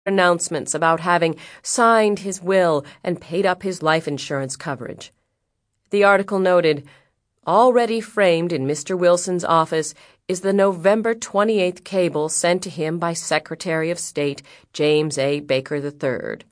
announcements about having signed his will and paid up his life insurance coverage. The article noted, "Already framed in Mr. Wilson's office is the November 28th cable sent to him by Secretary of State James A. Baker III."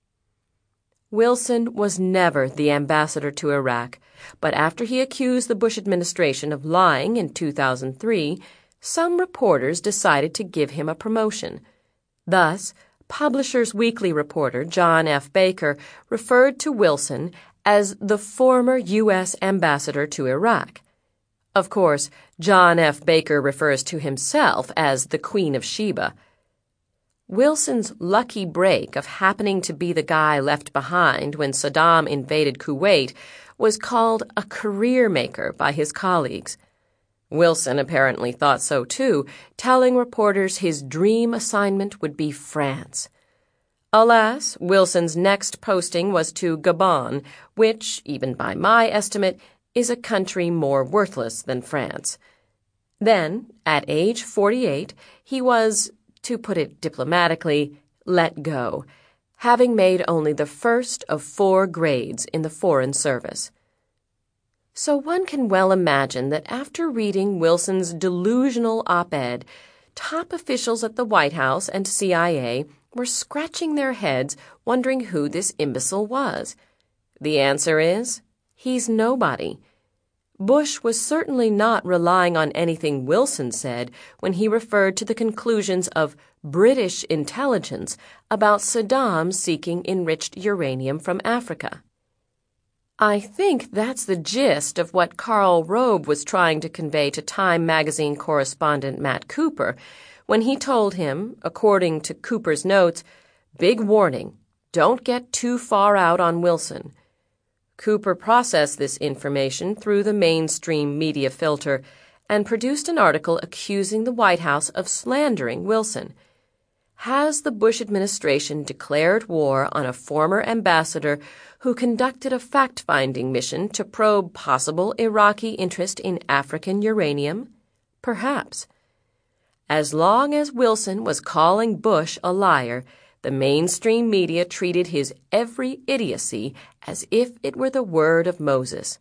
Wilson was never the ambassador to Iraq, but after he accused the Bush administration of lying in 2003, some reporters decided to give him a promotion. Thus, Publishers Weekly reporter John F. Baker referred to Wilson as the former U.S. ambassador to Iraq. Of course, John F. Baker refers to himself as the Queen of Sheba. Wilson's lucky break of happening to be the guy left behind when Saddam invaded Kuwait was called a career maker by his colleagues. Wilson apparently thought so too, telling reporters his dream assignment would be France. Alas, Wilson's next posting was to Gabon, which, even by my estimate, is a country more worthless than France. Then, at age 48, he was, to put it diplomatically, let go, having made only the first of 4 grades in the Foreign Service. So one can well imagine that after reading Wilson's delusional op-ed, top officials at the White House and CIA were scratching their heads wondering who this imbecile was. The answer is, he's nobody. Bush was certainly not relying on anything Wilson said when he referred to the conclusions of British intelligence about Saddam seeking enriched uranium from Africa. I think that's the gist of what Karl Rove was trying to convey to Time magazine correspondent Matt Cooper when he told him, according to Cooper's notes, "Big warning, don't get too far out on Wilson." Cooper processed this information through the mainstream media filter and produced an article accusing the White House of slandering Wilson. Has the Bush administration declared war on a former ambassador who conducted a fact-finding mission to probe possible Iraqi interest in African uranium? Perhaps. As long as Wilson was calling Bush a liar, the mainstream media treated his every idiocy as if it were the word of Moses.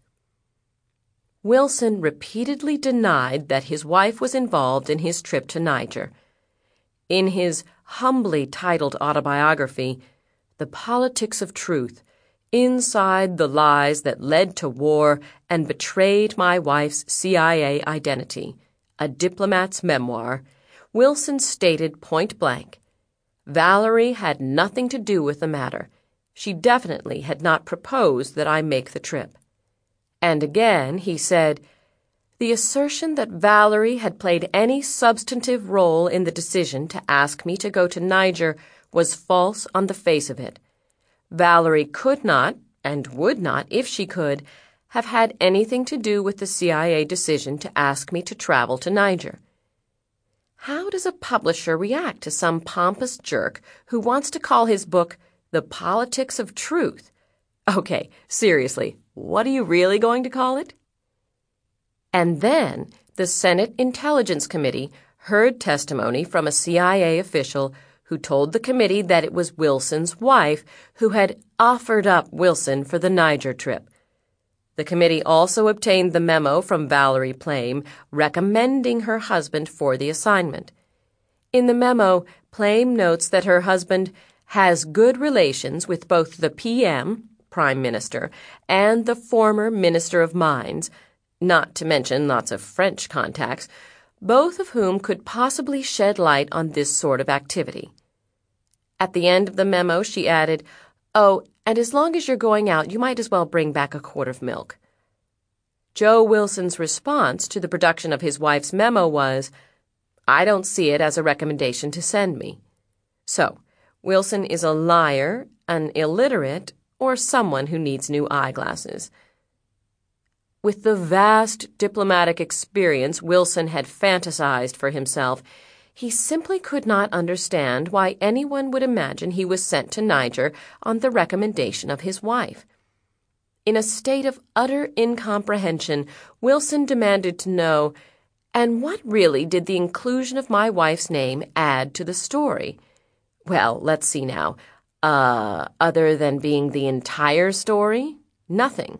Wilson repeatedly denied that his wife was involved in his trip to Niger. In his humbly titled autobiography, The Politics of Truth, Inside the Lies That Led to War and Betrayed My Wife's CIA Identity, a diplomat's memoir, Wilson stated point blank, "Valerie had nothing to do with the matter. She definitely had not proposed that I make the trip." And again he said, "The assertion that Valerie had played any substantive role in the decision to ask me to go to Niger was false on the face of it. Valerie could not, and would not if she could, have had anything to do with the CIA decision to ask me to travel to Niger." How does a publisher react to some pompous jerk who wants to call his book The Politics of Truth? Okay, seriously, what are you really going to call it? And then the Senate Intelligence Committee heard testimony from a CIA official who told the committee that it was Wilson's wife who had offered up Wilson for the Niger trip. The committee also obtained the memo from Valerie Plame recommending her husband for the assignment. In the memo, Plame notes that her husband has good relations with both the PM, Prime Minister, and the former Minister of Mines, not to mention lots of French contacts, both of whom could possibly shed light on this sort of activity. At the end of the memo, she added, "Oh, and as long as you're going out, you might as well bring back a quart of milk." Joe Wilson's response to the production of his wife's memo was, "I don't see it as a recommendation to send me." So, Wilson is a liar, an illiterate, or someone who needs new eyeglasses. With the vast diplomatic experience Wilson had fantasized for himself, he simply could not understand why anyone would imagine he was sent to Niger on the recommendation of his wife. In a state of utter incomprehension, Wilson demanded to know, and what really did the inclusion of my wife's name add to the story? Well, let's see now. Other than being the entire story? Nothing.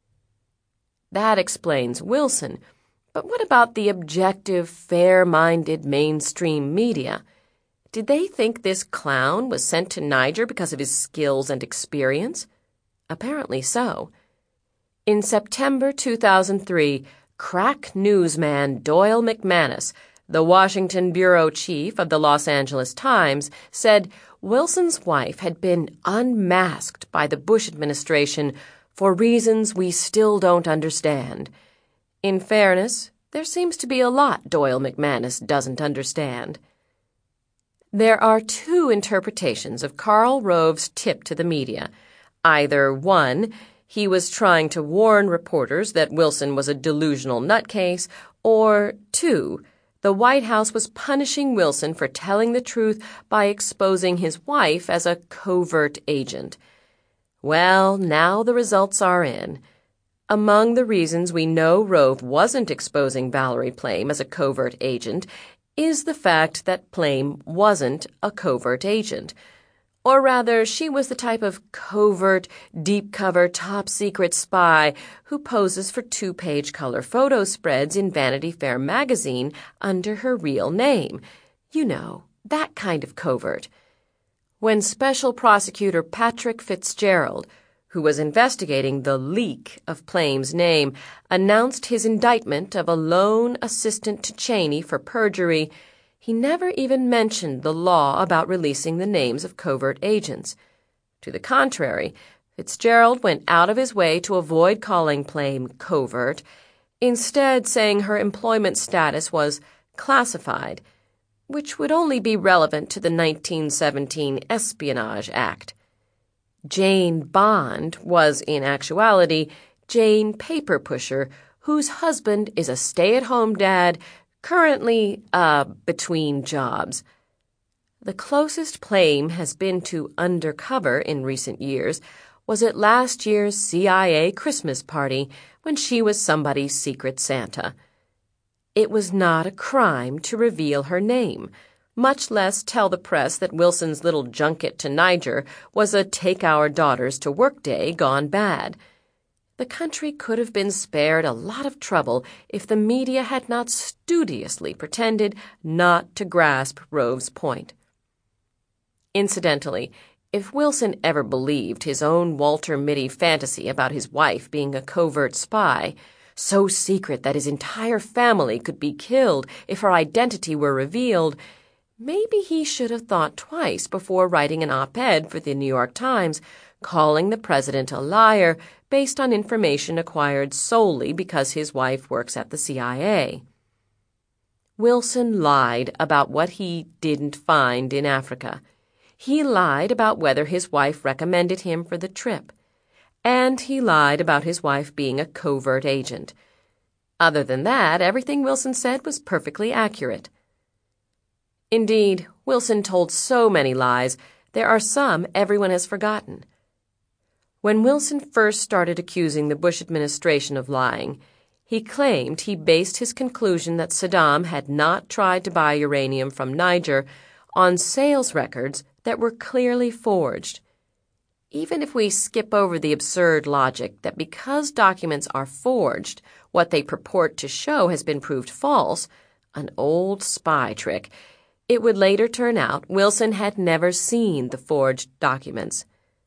That explains Wilson. But what about the objective, fair-minded mainstream media? Did they think this clown was sent to Niger because of his skills and experience? Apparently so. In September 2003, crack newsman Doyle McManus, the Washington bureau chief of the Los Angeles Times, said Wilson's wife had been unmasked by the Bush administration for reasons we still don't understand. In fairness, there seems to be a lot Doyle McManus doesn't understand. There are two interpretations of Karl Rove's tip to the media. Either one, he was trying to warn reporters that Wilson was a delusional nutcase, or two, the White House was punishing Wilson for telling the truth by exposing his wife as a covert agent. Well, now the results are in. Among the reasons we know Rove wasn't exposing Valerie Plame as a covert agent is the fact that Plame wasn't a covert agent. Or rather, she was the type of covert, deep-cover, top-secret spy who poses for two-page color photo spreads in Vanity Fair magazine under her real name. You know, that kind of covert. When Special Prosecutor Patrick Fitzgerald, who was investigating the leak of Plame's name, announced his indictment of a lone assistant to Cheney for perjury, he never even mentioned the law about releasing the names of covert agents. To the contrary, Fitzgerald went out of his way to avoid calling Plame covert, instead saying her employment status was classified, which would only be relevant to the 1917 Espionage Act. Jane Bond was, in actuality, Jane Paperpusher, whose husband is a stay-at-home dad currently, between jobs. The closest Plame has been to undercover in recent years was at last year's CIA Christmas party when she was somebody's secret Santa. It was not a crime to reveal her name, much less tell the press that Wilson's little junket to Niger was a take-our-daughters-to-work day gone bad. The country could have been spared a lot of trouble if the media had not studiously pretended not to grasp Rove's point. Incidentally, if Wilson ever believed his own Walter Mitty fantasy about his wife being a covert spy, so secret that his entire family could be killed if her identity were revealed, maybe he should have thought twice before writing an op-ed for the New York Times, calling the president a liar based on information acquired solely because his wife works at the CIA. Wilson lied about what he didn't find in Africa. He lied about whether his wife recommended him for the trip. And he lied about his wife being a covert agent. Other than that, everything Wilson said was perfectly accurate. Indeed, Wilson told so many lies, there are some everyone has forgotten. When Wilson first started accusing the Bush administration of lying, he claimed he based his conclusion that Saddam had not tried to buy uranium from Niger on sales records that were clearly forged. Even if we skip over the absurd logic that because documents are forged, what they purport to show has been proved false, an old spy trick, it would later turn out Wilson had never seen the forged documents.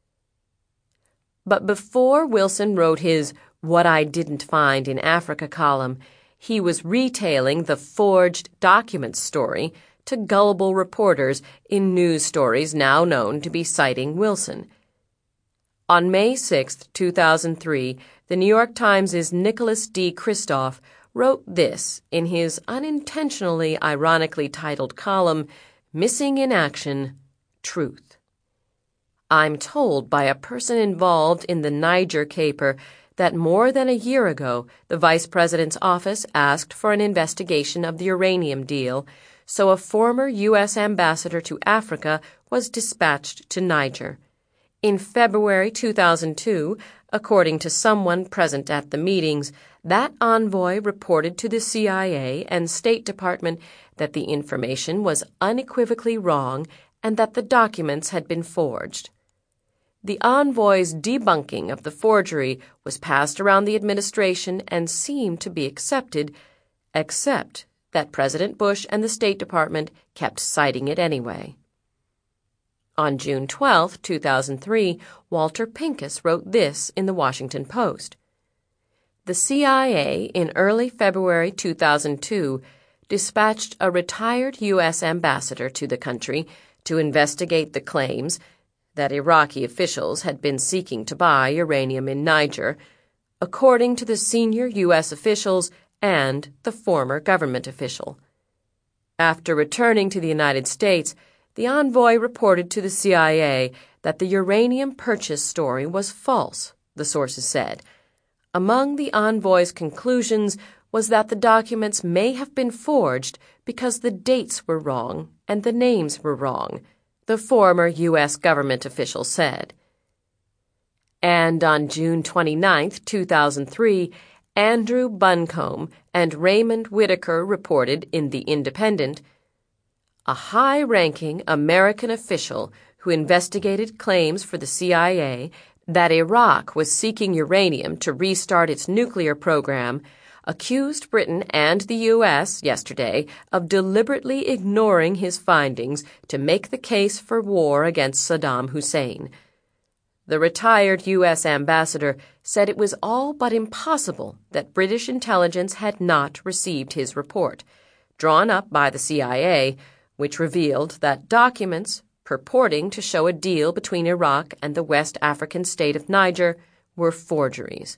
But before Wilson wrote his What I Didn't Find in Africa column, he was retailing the forged documents story to gullible reporters in news stories now known to be citing Wilson. On May 6, 2003, the New York Times' Nicholas D. Kristof wrote this in his unintentionally ironically titled column, Missing in Action, Truth. I'm told by a person involved in the Niger caper that more than a year ago, the Vice President's office asked for an investigation of the uranium deal, so a former U.S. ambassador to Africa was dispatched to Niger. In February 2002, according to someone present at the meetings, that envoy reported to the CIA and State Department that the information was unequivocally wrong and that the documents had been forged. The envoy's debunking of the forgery was passed around the administration and seemed to be accepted, except that President Bush and the State Department kept citing it anyway. On June 12, 2003, Walter Pincus wrote this in the Washington Post. The CIA in early February 2002 dispatched a retired U.S. ambassador to the country to investigate the claims that Iraqi officials had been seeking to buy uranium in Niger, according to the senior U.S. officials and the former government official. After returning to the United States, the envoy reported to the CIA that the uranium purchase story was false, the sources said. Among the envoy's conclusions was that the documents may have been forged because the dates were wrong and the names were wrong, the former U.S. government official said. And on June 29, 2003, Andrew Buncombe and Raymond Whitaker reported in The Independent, a high-ranking American official who investigated claims for the CIA that Iraq was seeking uranium to restart its nuclear program accused Britain and the U.S. yesterday of deliberately ignoring his findings to make the case for war against Saddam Hussein. The retired U.S. ambassador said it was all but impossible that British intelligence had not received his report, drawn up by the CIA, which revealed that documents purporting to show a deal between Iraq and the West African state of Niger were forgeries.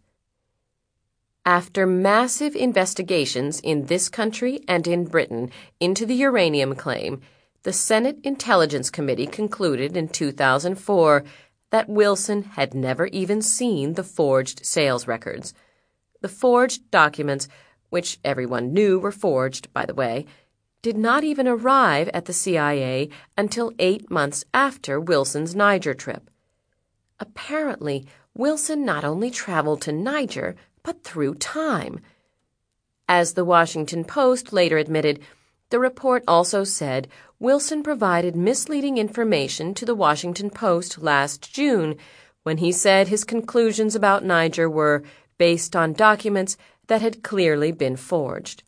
After massive investigations in this country and in Britain into the uranium claim, the Senate Intelligence Committee concluded in 2004 that Wilson had never even seen the forged sales records. The forged documents, which everyone knew were forged, by the way, did not even arrive at the CIA until 8 months after Wilson's Niger trip. Apparently, Wilson not only traveled to Niger, but through time. As the Washington Post later admitted, the report also said Wilson provided misleading information to the Washington Post last June when he said his conclusions about Niger were based on documents that had clearly been forged.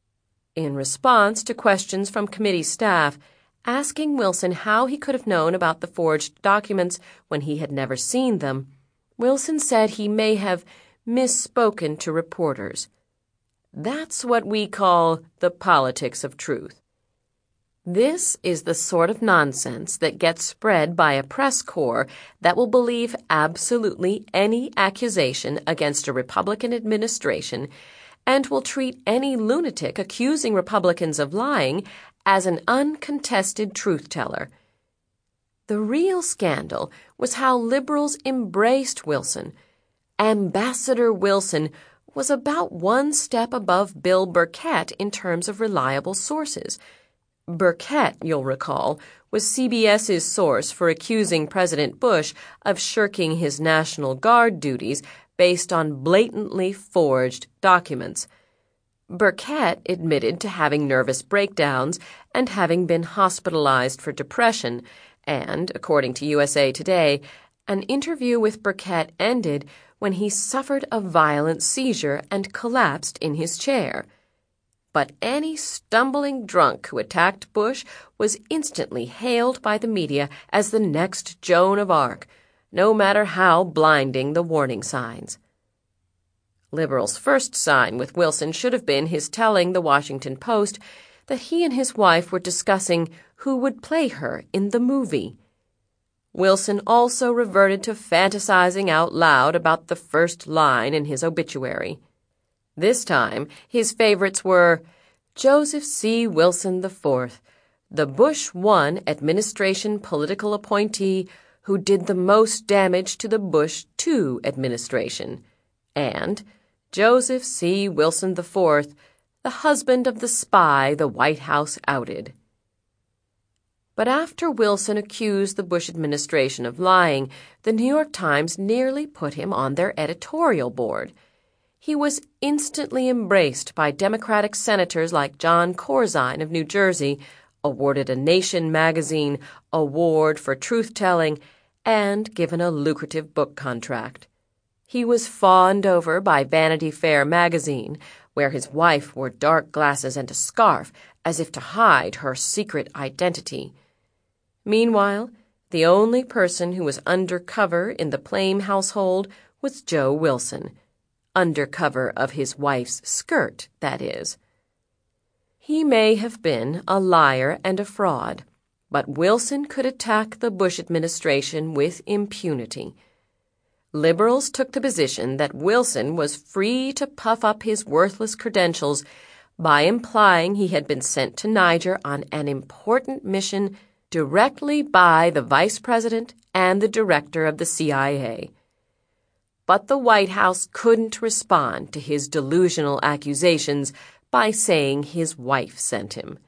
In response to questions from committee staff asking Wilson how he could have known about the forged documents when he had never seen them, Wilson said he may have misspoken to reporters. That's what we call the politics of truth. This is the sort of nonsense that gets spread by a press corps that will believe absolutely any accusation against a Republican administration and will treat any lunatic accusing Republicans of lying as an uncontested truth-teller. The real scandal was how liberals embraced Wilson. Ambassador Wilson was about one step above Bill Burkett in terms of reliable sources. Burkett, you'll recall, was CBS's source for accusing President Bush of shirking his National Guard duties based on blatantly forged documents. Burkett admitted to having nervous breakdowns and having been hospitalized for depression, and, according to USA Today, an interview with Burkett ended when he suffered a violent seizure and collapsed in his chair. But any stumbling drunk who attacked Bush was instantly hailed by the media as the next Joan of Arc, no matter how blinding the warning signs. Liberals' first sign with Wilson should have been his telling the Washington Post that he and his wife were discussing who would play her in the movie. Wilson also reverted to fantasizing out loud about the first line in his obituary. This time, his favorites were Joseph C. Wilson IV, the Bush I administration political appointee who did the most damage to the Bush II administration, and Joseph C. Wilson IV, the husband of the spy the White House outed. But after Wilson accused the Bush administration of lying, the New York Times nearly put him on their editorial board. He was instantly embraced by Democratic senators like John Corzine of New Jersey, awarded a Nation magazine award for truth-telling, and given a lucrative book contract. He was fawned over by Vanity Fair magazine, where his wife wore dark glasses and a scarf as if to hide her secret identity. Meanwhile, the only person who was undercover in the Plame household was Joe Wilson. Undercover of his wife's skirt, that is. He may have been a liar and a fraud, but Wilson could attack the Bush administration with impunity. Liberals took the position that Wilson was free to puff up his worthless credentials by implying he had been sent to Niger on an important mission directly by the Vice President and the Director of the CIA. But the White House couldn't respond to his delusional accusations by saying his wife sent him.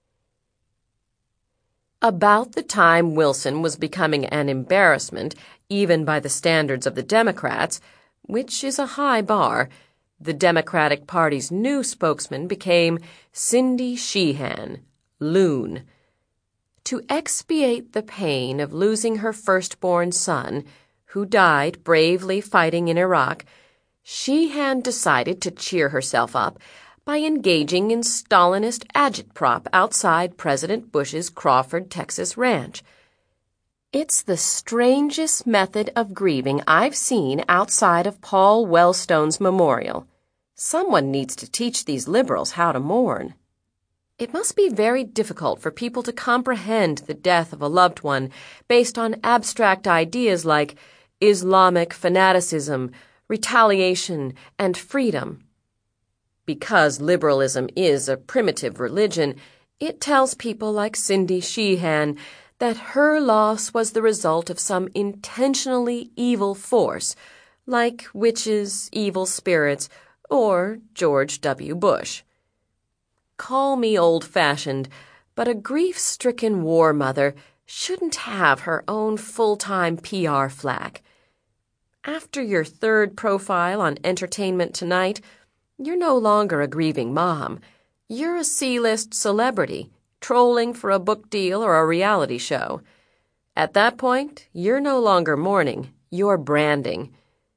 About the time Wilson was becoming an embarrassment, even by the standards of the Democrats, which is a high bar, the Democratic Party's new spokesman became Cindy Sheehan, Loon. To expiate the pain of losing her firstborn son, who died bravely fighting in Iraq, Sheehan decided to cheer herself up by engaging in Stalinist agitprop outside President Bush's Crawford, Texas ranch. It's the strangest method of grieving I've seen outside of Paul Wellstone's memorial. Someone needs to teach these liberals how to mourn. It must be very difficult for people to comprehend the death of a loved one based on abstract ideas like Islamic fanaticism, retaliation, and freedom. Because liberalism is a primitive religion, it tells people like Cindy Sheehan that her loss was the result of some intentionally evil force, like witches, evil spirits, or George W. Bush. Call me old-fashioned, but a grief-stricken war mother shouldn't have her own full-time PR flack. After your third profile on Entertainment Tonight, you're no longer a grieving mom. You're a C-list celebrity, trolling for a book deal or a reality show. At that point, you're no longer mourning, you're branding.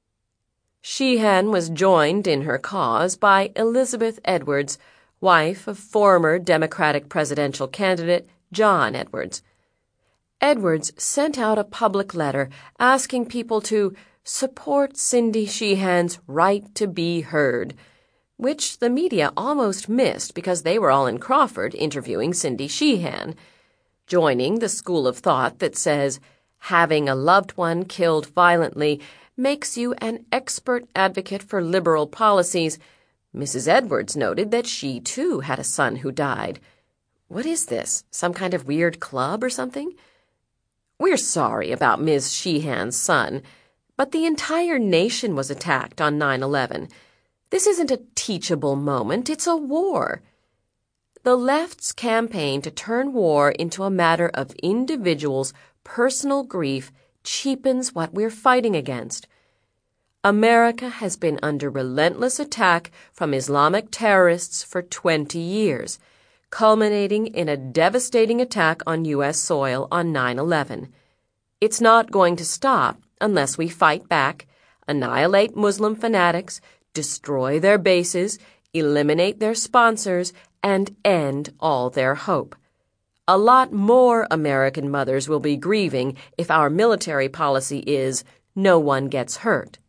Sheehan was joined in her cause by Elizabeth Edwards, wife of former Democratic presidential candidate John Edwards. Edwards sent out a public letter asking people to support Cindy Sheehan's right to be heard, which the media almost missed because they were all in Crawford interviewing Cindy Sheehan, joining the school of thought that says having a loved one killed violently makes you an expert advocate for liberal policies. Mrs. Edwards noted that she, too, had a son who died. What is this, some kind of weird club or something? We're sorry about Ms. Sheehan's son, but the entire nation was attacked on 9/11. This isn't a teachable moment, it's a war. The left's campaign to turn war into a matter of individuals' personal grief cheapens what we're fighting against. America has been under relentless attack from Islamic terrorists for 20 years, culminating in a devastating attack on U.S. soil on 9/11. It's not going to stop unless we fight back, annihilate Muslim fanatics, destroy their bases, eliminate their sponsors, and end all their hope. A lot more American mothers will be grieving if our military policy is no one gets hurt.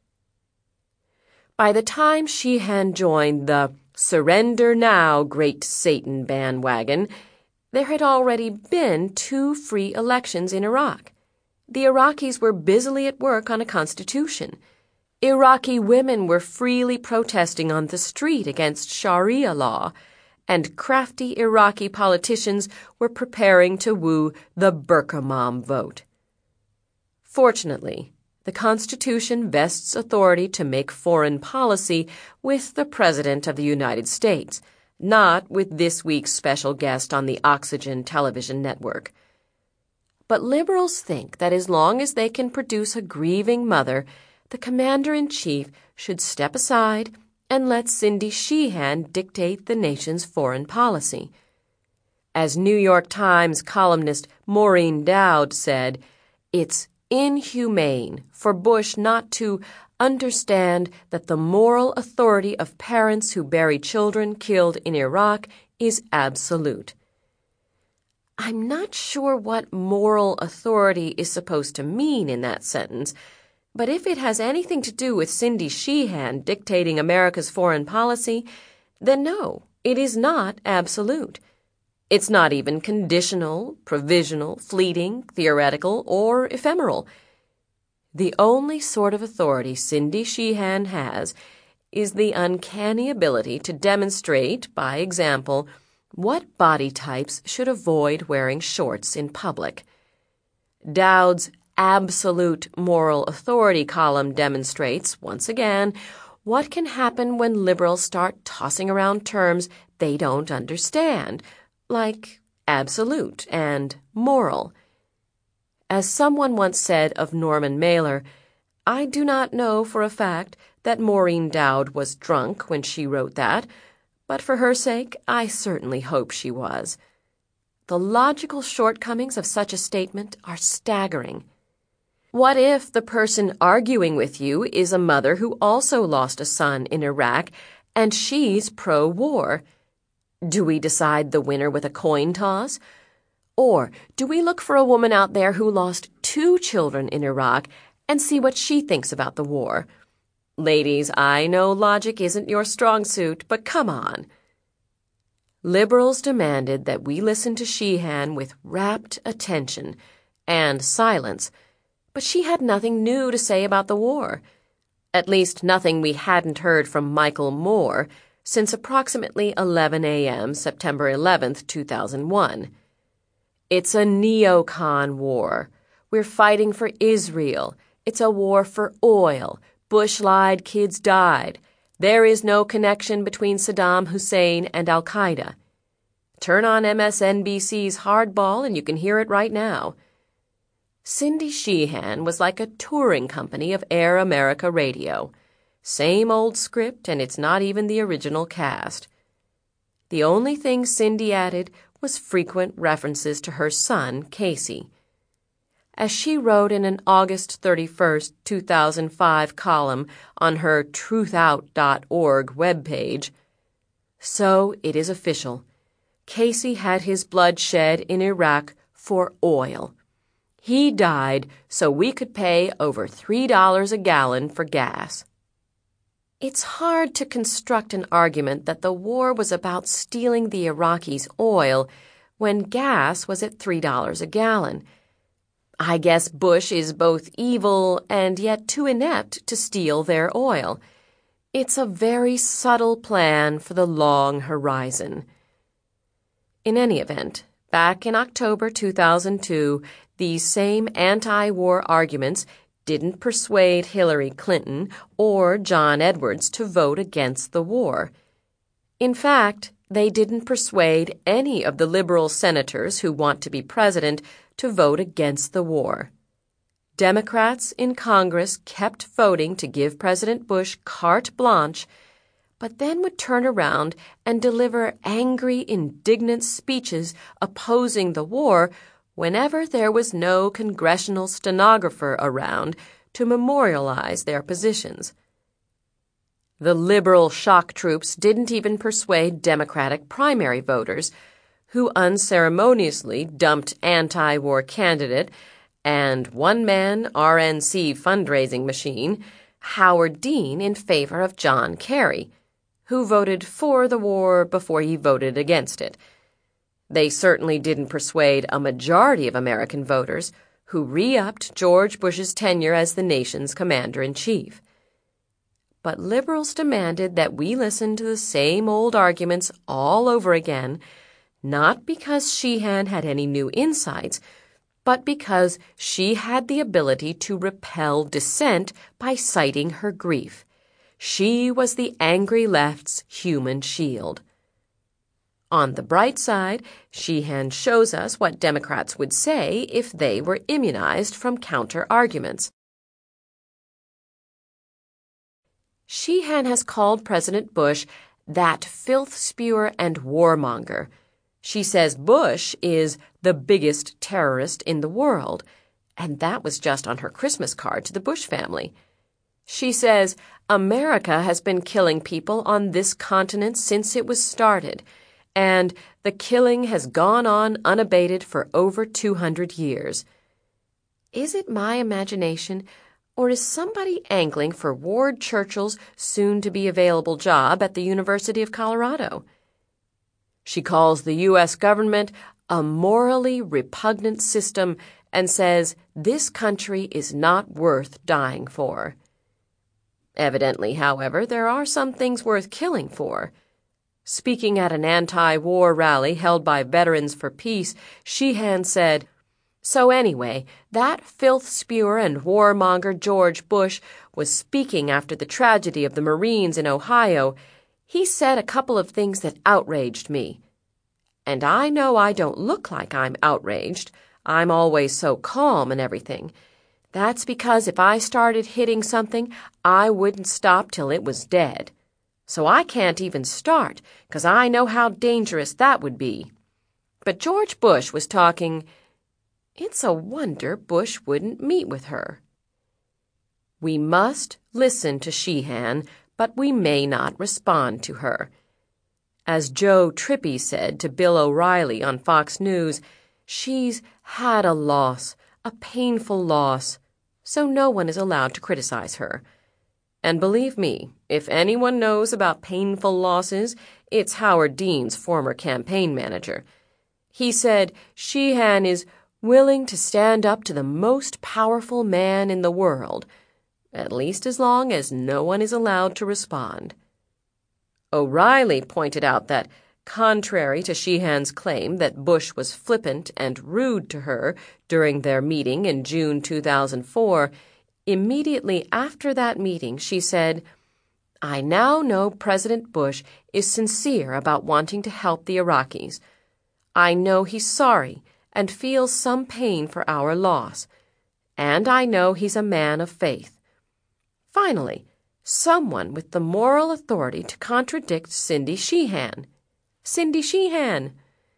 By the time Sheehan joined the Surrender Now, Great Satan bandwagon, there had already been 2 free elections in Iraq. The Iraqis were busily at work on a constitution. Iraqi women were freely protesting on the street against Sharia law, and crafty Iraqi politicians were preparing to woo the Burqa Mom vote. Fortunately, the Constitution vests authority to make foreign policy with the President of the United States, not with this week's special guest on the Oxygen television network. But liberals think that as long as they can produce a grieving mother, the commander-in-chief should step aside and let Cindy Sheehan dictate the nation's foreign policy. As New York Times columnist Maureen Dowd said, it's inhumane for Bush not to understand that the moral authority of parents who bury children killed in Iraq is absolute. I'm not sure what moral authority is supposed to mean in that sentence, but if it has anything to do with Cindy Sheehan dictating America's foreign policy, then no, it is not absolute. It's not even conditional, provisional, fleeting, theoretical, or ephemeral. The only sort of authority Cindy Sheehan has is the uncanny ability to demonstrate, by example, what body types should avoid wearing shorts in public. Dowd's absolute moral authority column demonstrates, once again, what can happen when liberals start tossing around terms they don't understand, like absolute and moral. As someone once said of Norman Mailer, I do not know for a fact that Maureen Dowd was drunk when she wrote that, but for her sake, I certainly hope she was. The logical shortcomings of such a statement are staggering. What if the person arguing with you is a mother who also lost a son in Iraq and she's pro-war? Do we decide the winner with a coin toss? Or do we look for a woman out there who lost 2 children in Iraq and see what she thinks about the war? Ladies, I know logic isn't your strong suit, but come on. Liberals demanded that we listen to Sheehan with rapt attention and silence, but she had nothing new to say about the war. At least nothing we hadn't heard from Michael Moore since approximately 11 a.m. September 11th, 2001. It's a neocon war. We're fighting for Israel. It's a war for oil. Bush lied, kids died. There is no connection between Saddam Hussein and Al-Qaeda. Turn on MSNBC's Hardball and you can hear it right now. Cindy Sheehan was like a touring company of Air America Radio. Same old script, and it's not even the original cast. The only thing Cindy added was frequent references to her son, Casey. As she wrote in an August 31st, 2005 column on her truthout.org webpage, so it is official. Casey had his blood shed in Iraq for oil. He died so we could pay over $3 a gallon for gas. It's hard to construct an argument that the war was about stealing the Iraqis' oil when gas was at $3 a gallon. I guess Bush is both evil and yet too inept to steal their oil. It's a very subtle plan for the long horizon. In any event, back in October 2002, these same anti-war arguments didn't persuade Hillary Clinton or John Edwards to vote against the war. In fact, they didn't persuade any of the liberal senators who want to be president to vote against the war. Democrats in Congress kept voting to give President Bush carte blanche, but then would turn around and deliver angry, indignant speeches opposing the war whenever there was no congressional stenographer around to memorialize their positions. The liberal shock troops didn't even persuade Democratic primary voters, who unceremoniously dumped anti-war candidate and one-man RNC fundraising machine Howard Dean in favor of John Kerry, who voted for the war before he voted against it. They certainly didn't persuade a majority of American voters who re-upped George Bush's tenure as the nation's commander-in-chief. But liberals demanded that we listen to the same old arguments all over again, not because Sheehan had any new insights, but because she had the ability to repel dissent by citing her grief. She was the angry left's human shield. On the bright side, Sheehan shows us what Democrats would say if they were immunized from counter-arguments. Sheehan has called President Bush that filth spewer and warmonger. She says Bush is the biggest terrorist in the world, and that was just on her Christmas card to the Bush family. She says America has been killing people on this continent since it was started, and the killing has gone on unabated for over 200 years. Is it my imagination, or is somebody angling for Ward Churchill's soon-to-be-available job at the University of Colorado? She calls the U.S. government a morally repugnant system and says this country is not worth dying for. Evidently, however, there are some things worth killing for. Speaking at an anti-war rally held by Veterans for Peace, Sheehan said, "So anyway, that filth spewer and warmonger George Bush was speaking after the tragedy of the Marines in Ohio. He said a couple of things that outraged me. And I know I don't look like I'm outraged. I'm always so calm and everything. That's because if I started hitting something, I wouldn't stop till it was dead. So I can't even start, 'cause I know how dangerous that would be." But George Bush was talking. It's a wonder Bush wouldn't meet with her. We must listen to Sheehan, but we may not respond to her. As Joe Trippi said to Bill O'Reilly on Fox News, she's had a loss, a painful loss, so no one is allowed to criticize her. And believe me, if anyone knows about painful losses, it's Howard Dean's former campaign manager. He said Sheehan is willing to stand up to the most powerful man in the world, at least as long as no one is allowed to respond. O'Reilly pointed out that, contrary to Sheehan's claim that Bush was flippant and rude to her during their meeting in June 2004, immediately after that meeting she said, "I now know President Bush is sincere about wanting to help the Iraqis. I know he's sorry and feels some pain for our loss, and I know he's a man of faith." Finally, someone with the moral authority to contradict Cindy Sheehan. Cindy Sheehan!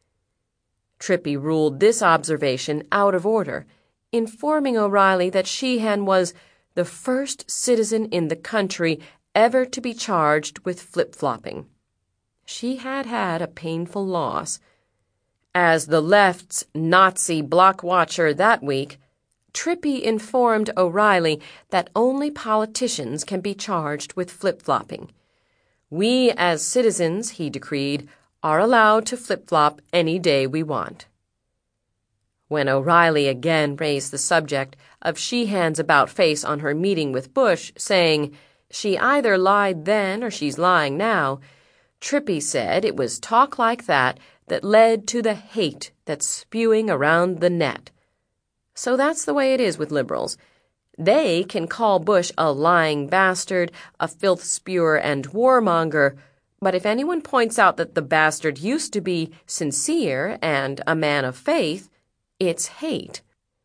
Trippi ruled this observation out of order, informing O'Reilly that Sheehan was the first citizen in the country ever to be charged with flip-flopping. She had had a painful loss. As the left's Nazi block watcher that week, Trippi informed O'Reilly that only politicians can be charged with flip-flopping. "We, as citizens," he decreed, "are allowed to flip-flop any day we want." When O'Reilly again raised the subject of Sheehan's about-face on her meeting with Bush, saying, "She either lied then or she's lying now," Trippi said it was talk like that that led to the hate that's spewing around the net. So that's the way it is with liberals. They can call Bush a lying bastard, a filth spewer and warmonger, but if anyone points out that the bastard used to be sincere and a man of faith, it's hate.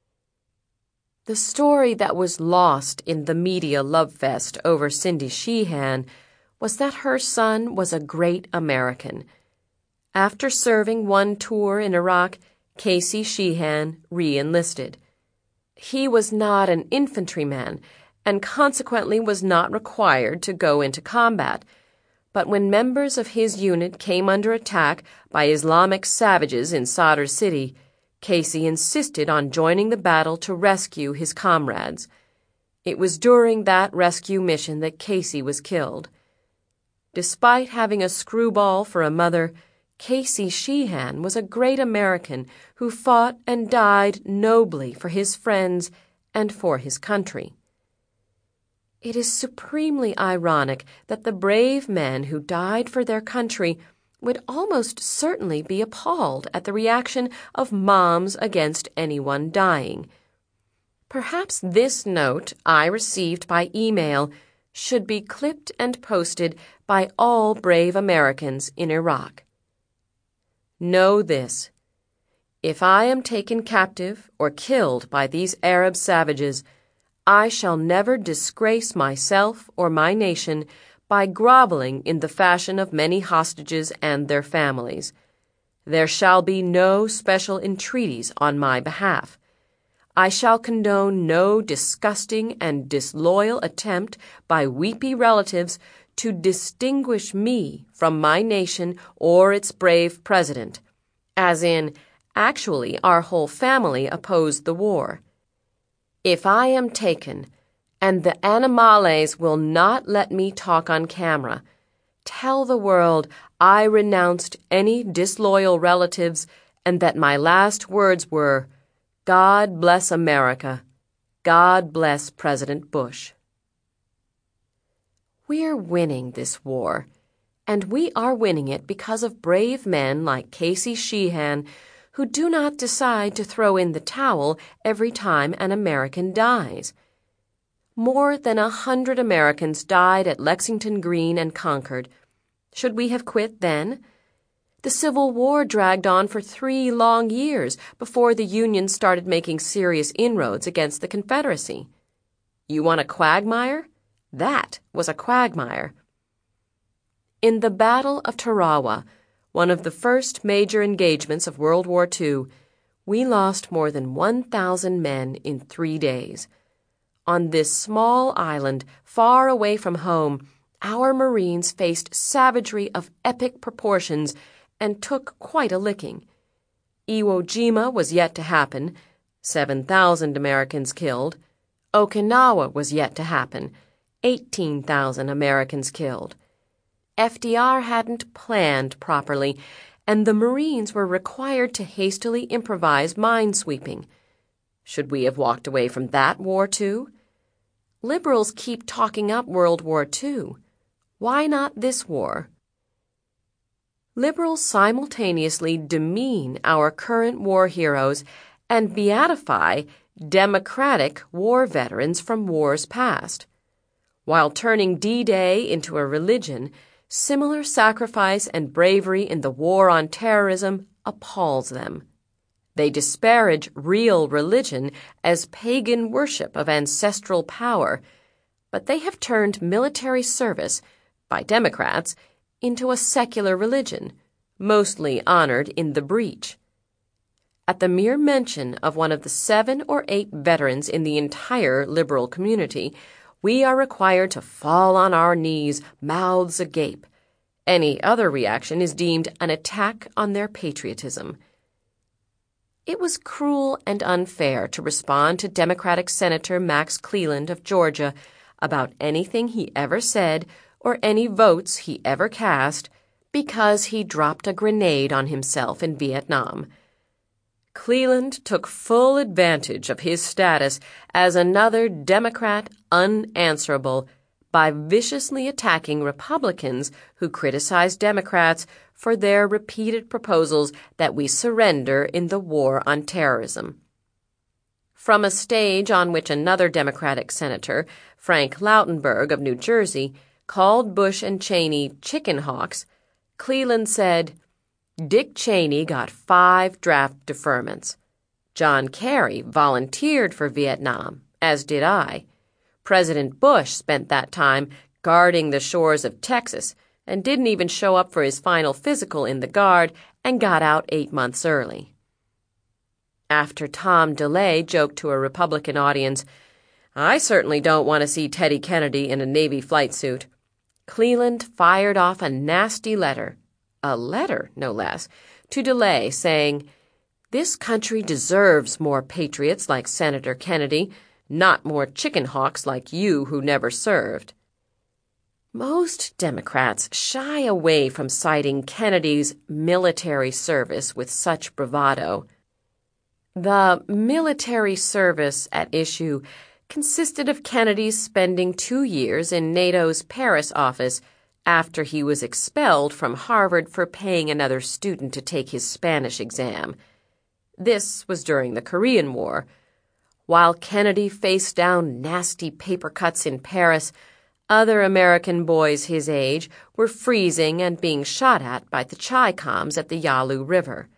The story that was lost in the media love fest over Cindy Sheehan was that her son was a great American. After serving one tour in Iraq, Casey Sheehan re-enlisted. He was not an infantryman and consequently was not required to go into combat. But when members of his unit came under attack by Islamic savages in Sadr City, Casey insisted on joining the battle to rescue his comrades. It was during that rescue mission that Casey was killed. Despite having a screwball for a mother, Casey Sheehan was a great American who fought and died nobly for his friends and for his country. It is supremely ironic that the brave men who died for their country would almost certainly be appalled at the reaction of moms against anyone dying. Perhaps this note I received by email should be clipped and posted by all brave Americans in Iraq. Know this: if I am taken captive or killed by these Arab savages, I shall never disgrace myself or my nation by groveling in the fashion of many hostages and their families. There shall be no special entreaties on my behalf. I shall condone no disgusting and disloyal attempt by weepy relatives to distinguish me from my nation or its brave president, as in, actually our whole family opposed the war. If I am taken, and the animales will not let me talk on camera, tell the world I renounced any disloyal relatives and that my last words were, God bless America. God bless President Bush. We're winning this war, and we are winning it because of brave men like Casey Sheehan, who do not decide to throw in the towel every time an American dies. More than 100 Americans died at Lexington Green and Concord. Should we have quit then? The Civil War dragged on for 3 long years before the Union started making serious inroads against the Confederacy. You want a quagmire? That was a quagmire. In the Battle of Tarawa, one of the first major engagements of World War II, we lost more than 1,000 men in 3 days. On this small island, far away from home, our Marines faced savagery of epic proportions and took quite a licking. Iwo Jima was yet to happen, 7,000 Americans killed. Okinawa was yet to happen, 18,000 Americans killed. FDR hadn't planned properly, and the Marines were required to hastily improvise minesweeping. Should we have walked away from that war too? Liberals keep talking up World War II. Why not this war? Liberals simultaneously demean our current war heroes and beatify democratic war veterans from wars past. While turning D-Day into a religion, similar sacrifice and bravery in the war on terrorism appalls them. They disparage real religion as pagan worship of ancestral power, but they have turned military service, by Democrats, into a secular religion, mostly honored in the breach. At the mere mention of one of the 7 or 8 veterans in the entire liberal community, we are required to fall on our knees, mouths agape. Any other reaction is deemed an attack on their patriotism. It was cruel and unfair to respond to Democratic Senator Max Cleland of Georgia about anything he ever said or any votes he ever cast because he dropped a grenade on himself in Vietnam. Cleland took full advantage of his status as another Democrat unanswerable by viciously attacking Republicans who criticized Democrats for their repeated proposals that we surrender in the war on terrorism. From a stage on which another Democratic senator, Frank Lautenberg of New Jersey, called Bush and Cheney chicken hawks, Cleland said, Dick Cheney got 5 draft deferments. John Kerry volunteered for Vietnam, as did I. President Bush spent that time guarding the shores of Texas and didn't even show up for his final physical in the Guard and got out 8 months early. After Tom DeLay joked to a Republican audience, I certainly don't want to see Teddy Kennedy in a Navy flight suit, Cleland fired off a nasty letter, a letter no less, to DeLay saying, This country deserves more patriots like Senator Kennedy, not more chicken hawks like you who never served. Most Democrats shy away from citing Kennedy's military service with such bravado. The military service at issue consisted of Kennedy's spending 2 years in NATO's Paris office after he was expelled from Harvard for paying another student to take his Spanish exam. This was during the Korean War. While Kennedy faced down nasty paper cuts in Paris, other American boys his age were freezing and being shot at by the Chi-Coms at the Yalu River.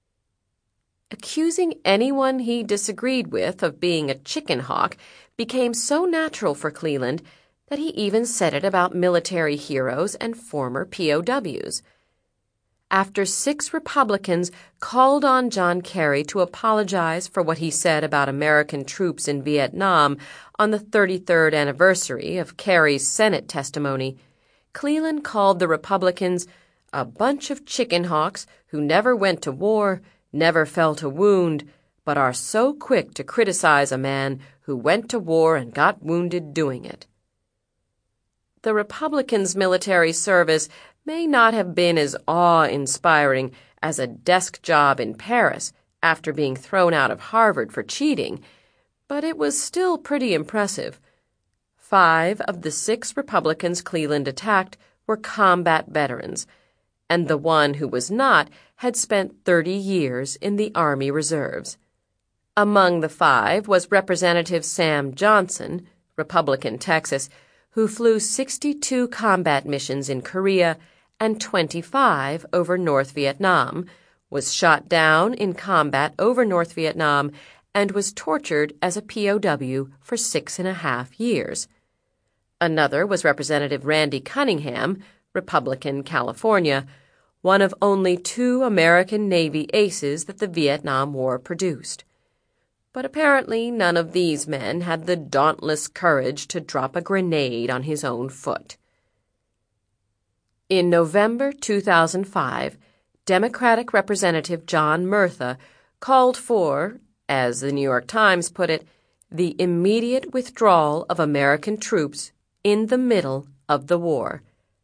Accusing anyone he disagreed with of being a chicken hawk became so natural for Cleland that he even said it about military heroes and former POWs. after 6 Republicans called on John Kerry to apologize for what he said about American troops in Vietnam on the 33rd anniversary of Kerry's Senate testimony, Cleland called the Republicans a bunch of chicken hawks who never went to war, never felt a wound, but are so quick to criticize a man who went to war and got wounded doing it. The Republicans' military service may not have been as awe-inspiring as a desk job in Paris after being thrown out of Harvard for cheating, but it was still pretty impressive. 5 of the 6 Republicans Cleland attacked were combat veterans, and the one who was not had spent 30 years in the Army Reserves. Among the 5 was Representative Sam Johnson, Republican Texas, who flew 62 combat missions in Korea and 25 over North Vietnam, was shot down in combat over North Vietnam, and was tortured as a POW for 6.5 years. Another was Representative Randy Cunningham, Republican California, one of only 2 American Navy aces that the Vietnam War produced. But apparently none of these men had the dauntless courage to drop a grenade on his own foot. In November 2005, Democratic Representative John Murtha called for, as the New York Times put it, the immediate withdrawal of American troops in the middle of the war.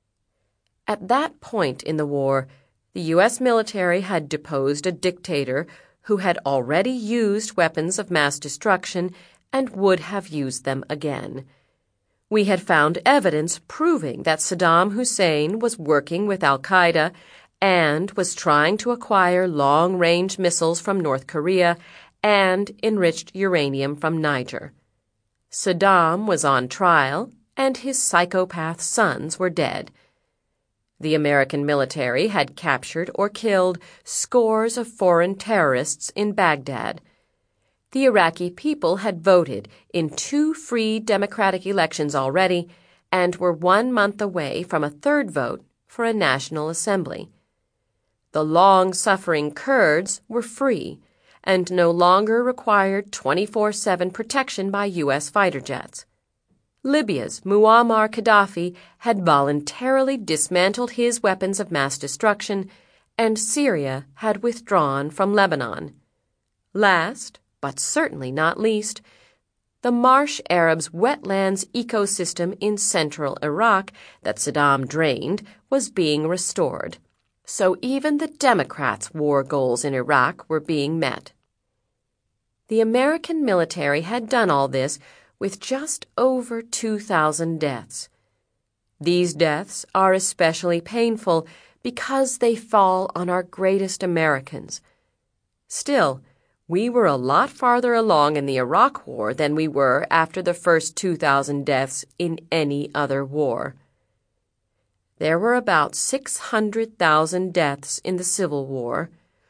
At that point in the war, the U.S. military had deposed a dictator who had already used weapons of mass destruction and would have used them again. We had found evidence proving that Saddam Hussein was working with al-Qaeda and was trying to acquire long-range missiles from North Korea and enriched uranium from Niger. Saddam was on trial, and his psychopath sons were dead. The American military had captured or killed scores of foreign terrorists in Baghdad. The Iraqi people had voted in 2 free democratic elections already and were 1 month away from a 3rd vote for a national assembly. The long-suffering Kurds were free and no longer required 24/7 protection by U.S. fighter jets. Libya's Muammar Gaddafi had voluntarily dismantled his weapons of mass destruction, and Syria had withdrawn from Lebanon. Last, but certainly not least, the Marsh Arabs' wetlands ecosystem in central Iraq that Saddam drained was being restored. So even the Democrats' war goals in Iraq were being met. The American military had done all this with just over 2,000 deaths. These deaths are especially painful because they fall on our greatest Americans. Still, we were a lot farther along in the Iraq War than we were after the first 2,000 deaths in any other war. There were about 600,000 deaths in the Civil War,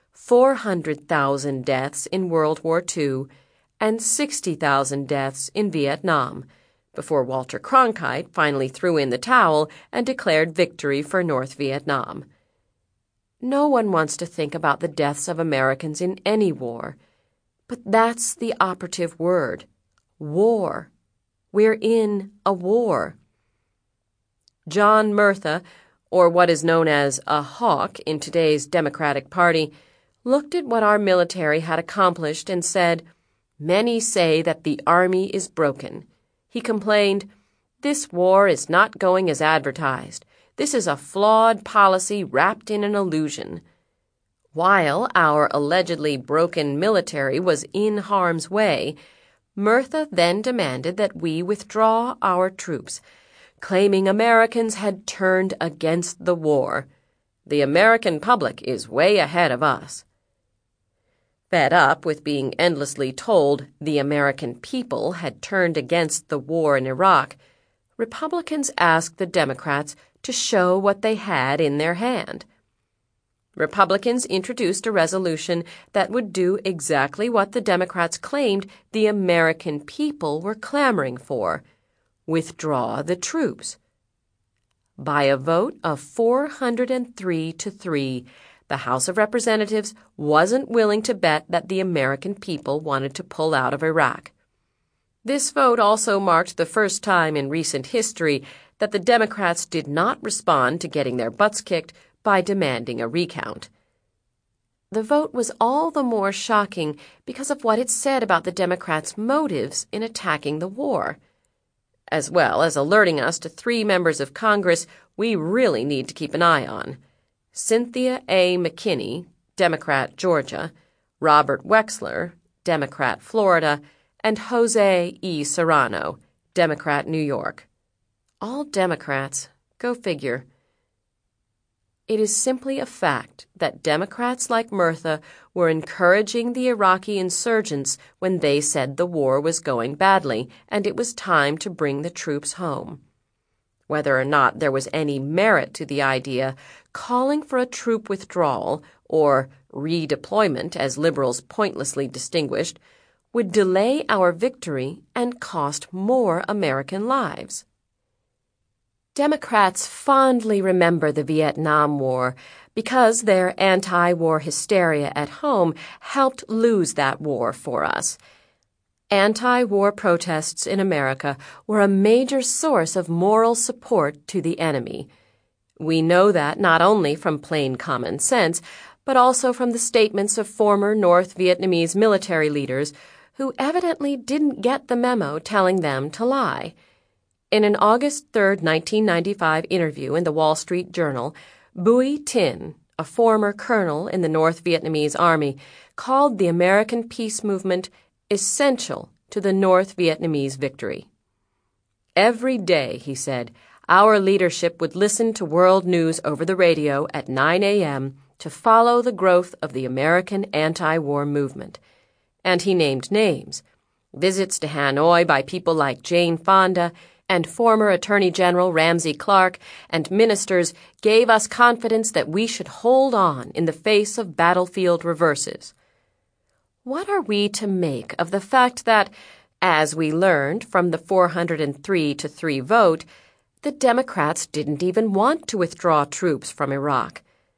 400,000 deaths in World War II, and 60,000 deaths in Vietnam, before Walter Cronkite finally threw in the towel and declared victory for North Vietnam. No one wants to think about the deaths of Americans in any war, but that's the operative word, war. We're in a war. John Murtha, or what is known as a hawk in today's Democratic Party, looked at what our military had accomplished and said, "Many say that the Army is broken." He complained, "This war is not going as advertised. This is a flawed policy wrapped in an illusion." While our allegedly broken military was in harm's way, Murtha then demanded that we withdraw our troops, claiming Americans had turned against the war. The American public is way ahead of us. Fed up with being endlessly told the American people had turned against the war in Iraq, Republicans asked the Democrats to show what they had in their hand. Republicans introduced a resolution that would do exactly what the Democrats claimed the American people were clamoring for: withdraw the troops. By a vote of 403 to 3, the House of Representatives wasn't willing to bet that the American people wanted to pull out of Iraq. This vote also marked the first time in recent history that the Democrats did not respond to getting their butts kicked by demanding a recount. The vote was all the more shocking because of what it said about the Democrats' motives in attacking the war, as well as alerting us to 3 members of Congress we really need to keep an eye on: Cynthia A. McKinney, Democrat, Georgia; Robert Wexler, Democrat, Florida; and Jose E. Serrano, Democrat, New York. All Democrats. Go figure. It is simply a fact that Democrats like Murtha were encouraging the Iraqi insurgents when they said the war was going badly and it was time to bring the troops home. Whether or not there was any merit to the idea, calling for a troop withdrawal, or redeployment as liberals pointlessly distinguished, would delay our victory and cost more American lives. Democrats fondly remember the Vietnam War because their anti-war hysteria at home helped lose that war for us. Anti-war protests in America were a major source of moral support to the enemy. We know that not only from plain common sense, but also from the statements of former North Vietnamese military leaders who evidently didn't get the memo telling them to lie. In an August 3, 1995 interview in the Wall Street Journal, Bui Tin, a former colonel in the North Vietnamese Army, called the American peace movement essential to the North Vietnamese victory. Every day, he said, our leadership would listen to world news over the radio at 9 a.m. to follow the growth of the American anti-war movement. And he named names: visits to Hanoi by people like Jane Fonda and former Attorney General Ramsey Clark and ministers gave us confidence that we should hold on in the face of battlefield reverses. What are we to make of the fact that, as we learned from the 403 to 3 vote, the Democrats didn't even want to withdraw troops from Iraq?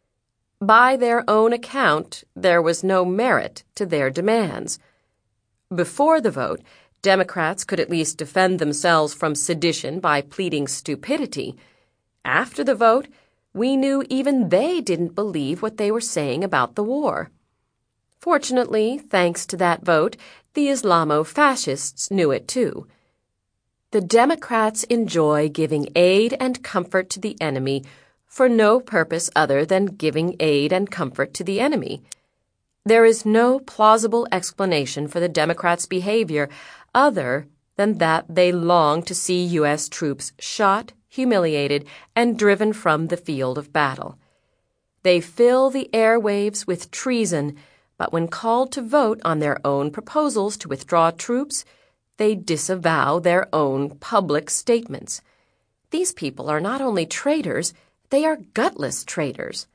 By their own account, there was no merit to their demands. Before the vote, Democrats could at least defend themselves from sedition by pleading stupidity. After the vote, we knew even they didn't believe what they were saying about the war. Fortunately, thanks to that vote, the Islamo-fascists knew it too. The Democrats enjoy giving aid and comfort to the enemy for no purpose other than giving aid and comfort to the enemy. There is no plausible explanation for the Democrats' behavior other than that they long to see U.S. troops shot, humiliated, and driven from the field of battle. They fill the airwaves with treason, but when called to vote on their own proposals to withdraw troops, they disavow their own public statements. These people are not only traitors, they are gutless traitors.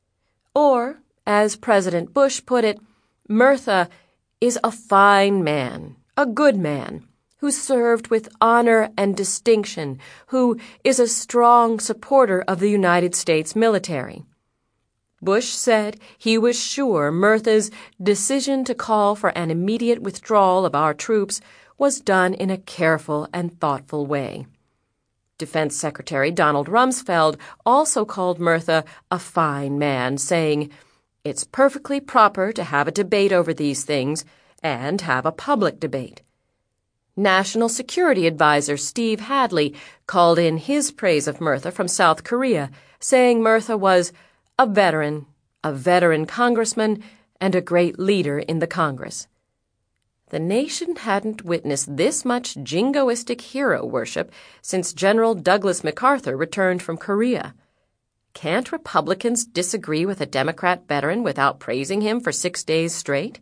Or, as President Bush put it, Murtha is a fine man, a good man, who served with honor and distinction, who is a strong supporter of the United States military. Bush said he was sure Murtha's decision to call for an immediate withdrawal of our troops was done in a careful and thoughtful way. Defense Secretary Donald Rumsfeld also called Murtha a fine man, saying, "It's perfectly proper to have a debate over these things and have a public debate." National Security Advisor Steve Hadley called in his praise of Murtha from South Korea, saying Murtha was a veteran congressman, and a great leader in the Congress. The nation hadn't witnessed this much jingoistic hero worship since General Douglas MacArthur returned from Korea. Can't Republicans disagree with a Democrat veteran without praising him for 6 days straight?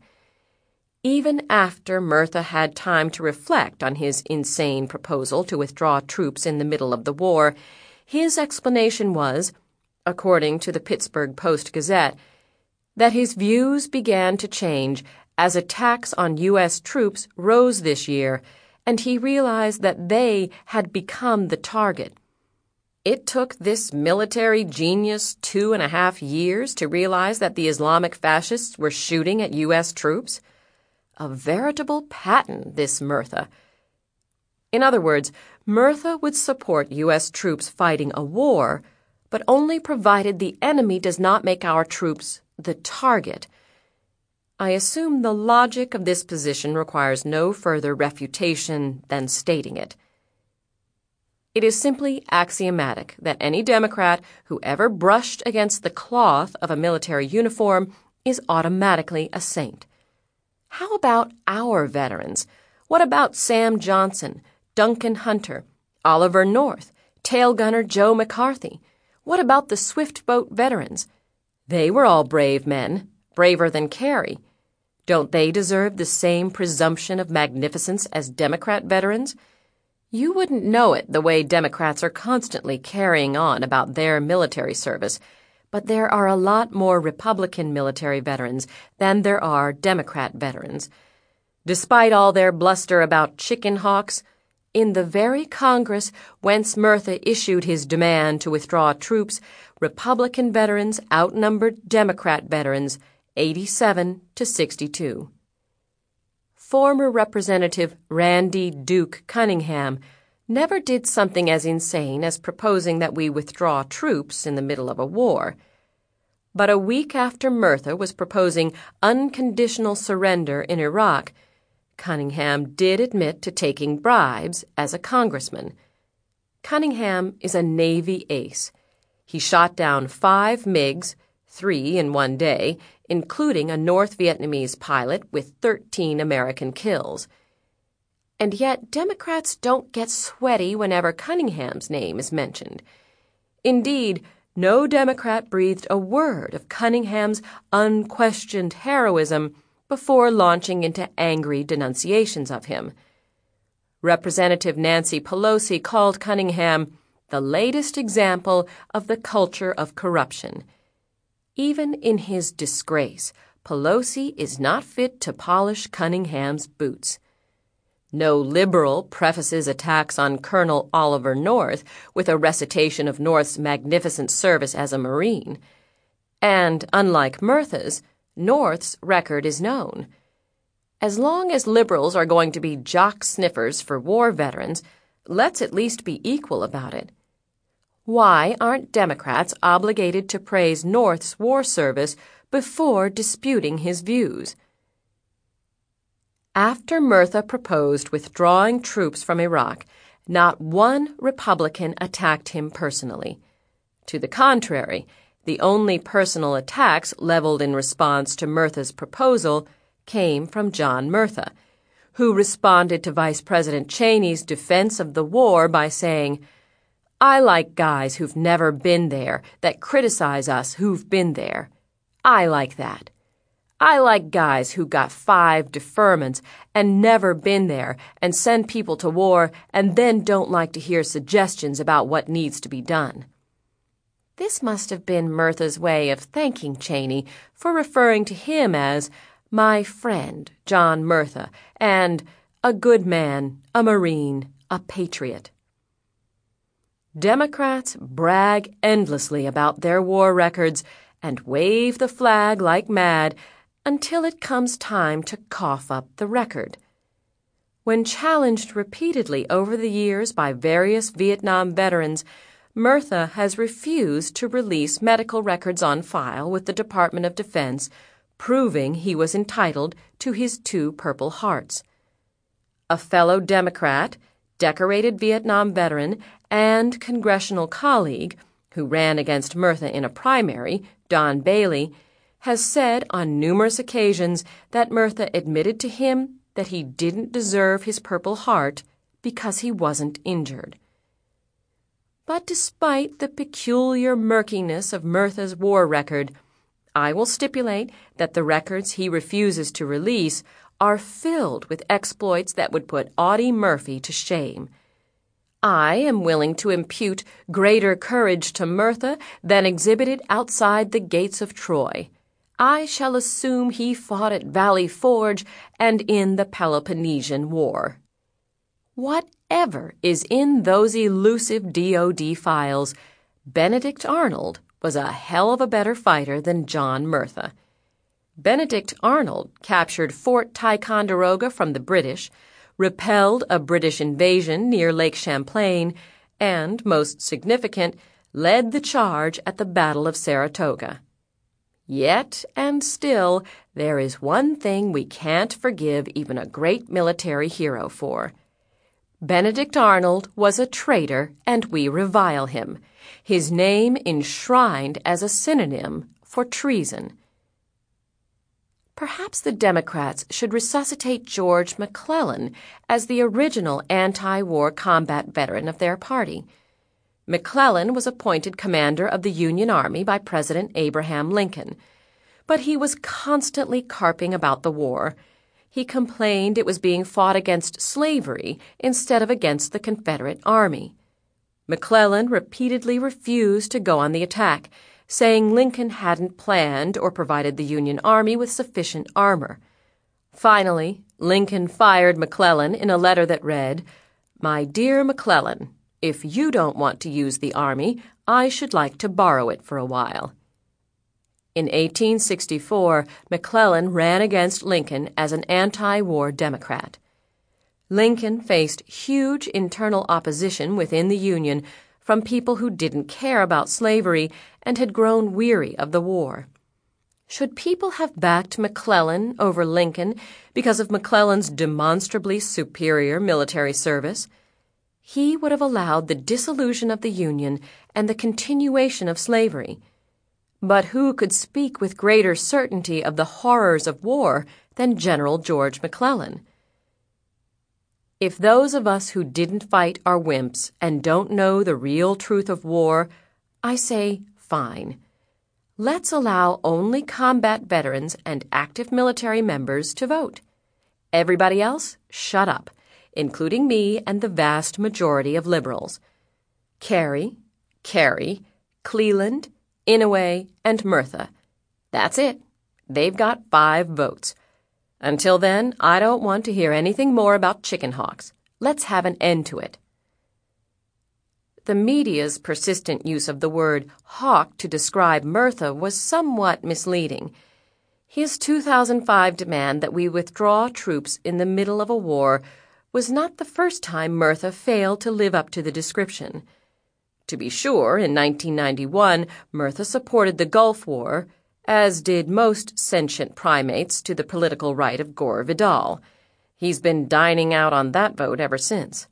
Even after Murtha had time to reflect on his insane proposal to withdraw troops in the middle of the war, his explanation was, according to the Pittsburgh Post-Gazette, that his views began to change as attacks on U.S. troops rose this year, and he realized that they had become the target. It took this military genius 2.5 years to realize that the Islamic fascists were shooting at U.S. troops. A veritable Patton, this Murtha. In other words, Murtha would support U.S. troops fighting a war, but only provided the enemy does not make our troops the target. I assume the logic of this position requires no further refutation than stating it. It is simply axiomatic that any Democrat who ever brushed against the cloth of a military uniform is automatically a saint. How about our veterans? What about Sam Johnson, Duncan Hunter, Oliver North, tail gunner Joe McCarthy? What about the Swift Boat veterans? They were all brave men, braver than Carey. Don't they deserve the same presumption of magnificence as Democrat veterans? You wouldn't know it the way Democrats are constantly carrying on about their military service, but there are a lot more Republican military veterans than there are Democrat veterans. Despite all their bluster about chicken hawks, in the very Congress whence Murtha issued his demand to withdraw troops, Republican veterans outnumbered Democrat veterans 87-62. Former Representative Randy Duke Cunningham never did something as insane as proposing that we withdraw troops in the middle of a war. But a week after Murtha was proposing unconditional surrender in Iraq, Cunningham did admit to taking bribes as a congressman. Cunningham is a Navy ace. He shot down 5 MiGs, 3 in one day, including a North Vietnamese pilot with 13 American kills. And yet Democrats don't get sweaty whenever Cunningham's name is mentioned. Indeed, no Democrat breathed a word of Cunningham's unquestioned heroism before launching into angry denunciations of him. Representative Nancy Pelosi called Cunningham the latest example of the culture of corruption. Even in his disgrace, Pelosi is not fit to polish Cunningham's boots. No liberal prefaces attacks on Colonel Oliver North with a recitation of North's magnificent service as a Marine. And, unlike Murtha's, North's record is known. As long as liberals are going to be jock sniffers for war veterans, let's at least be equal about it. Why aren't Democrats obligated to praise North's war service before disputing his views? After Murtha proposed withdrawing troops from Iraq, not one Republican attacked him personally. To the contrary, the only personal attacks leveled in response to Murtha's proposal came from John Murtha, who responded to Vice President Cheney's defense of the war by saying, "I like guys who've never been there that criticize us who've been there. I like that. I like guys who got 5 deferments and never been there and send people to war and then don't like to hear suggestions about what needs to be done." This must have been Murtha's way of thanking Cheney for referring to him as "my friend, John Murtha," and "a good man, a Marine, a patriot." Democrats brag endlessly about their war records and wave the flag like mad until it comes time to cough up the record. When challenged repeatedly over the years by various Vietnam veterans, Murtha has refused to release medical records on file with the Department of Defense, proving he was entitled to his 2 Purple Hearts. A fellow Democrat, decorated Vietnam veteran, and congressional colleague, who ran against Murtha in a primary, Don Bailey, has said on numerous occasions that Murtha admitted to him that he didn't deserve his Purple Heart because he wasn't injured. But despite the peculiar murkiness of Murtha's war record, I will stipulate that the records he refuses to release are filled with exploits that would put Audie Murphy to shame. I am willing to impute greater courage to Murtha than exhibited outside the gates of Troy. I shall assume he fought at Valley Forge and in the Peloponnesian War. What whatever is in those elusive DOD files, Benedict Arnold was a hell of a better fighter than John Murtha. Benedict Arnold captured Fort Ticonderoga from the British, repelled a British invasion near Lake Champlain, and, most significant, led the charge at the Battle of Saratoga. Yet and still, there is one thing we can't forgive even a great military hero for. Benedict Arnold was a traitor, and we revile him, his name enshrined as a synonym for treason. Perhaps the Democrats should resuscitate George McClellan as the original anti-war combat veteran of their party. McClellan was appointed commander of the Union Army by President Abraham Lincoln, but he was constantly carping about the war. He complained it was being fought against slavery instead of against the Confederate Army. McClellan repeatedly refused to go on the attack, saying Lincoln hadn't planned or provided the Union Army with sufficient armor. Finally, Lincoln fired McClellan in a letter that read, "My dear McClellan, if you don't want to use the Army, I should like to borrow it for a while." In 1864, McClellan ran against Lincoln as an anti-war Democrat. Lincoln faced huge internal opposition within the Union from people who didn't care about slavery and had grown weary of the war. Should people have backed McClellan over Lincoln because of McClellan's demonstrably superior military service? He would have allowed the dissolution of the Union and the continuation of slavery. But who could speak with greater certainty of the horrors of war than General George McClellan? If those of us who didn't fight are wimps and don't know the real truth of war, I say, fine. Let's allow only combat veterans and active military members to vote. Everybody else, shut up, including me and the vast majority of liberals. Carey, Cleland, Inouye, and Murtha. That's it. They've got 5 votes. Until then, I don't want to hear anything more about chicken hawks. Let's have an end to it. The media's persistent use of the word hawk to describe Murtha was somewhat misleading. His 2005 demand that we withdraw troops in the middle of a war was not the first time Murtha failed to live up to the description. To be sure, in 1991, Murtha supported the Gulf War, as did most sentient primates to the political right of Gore Vidal. He's been dining out on that vote ever since.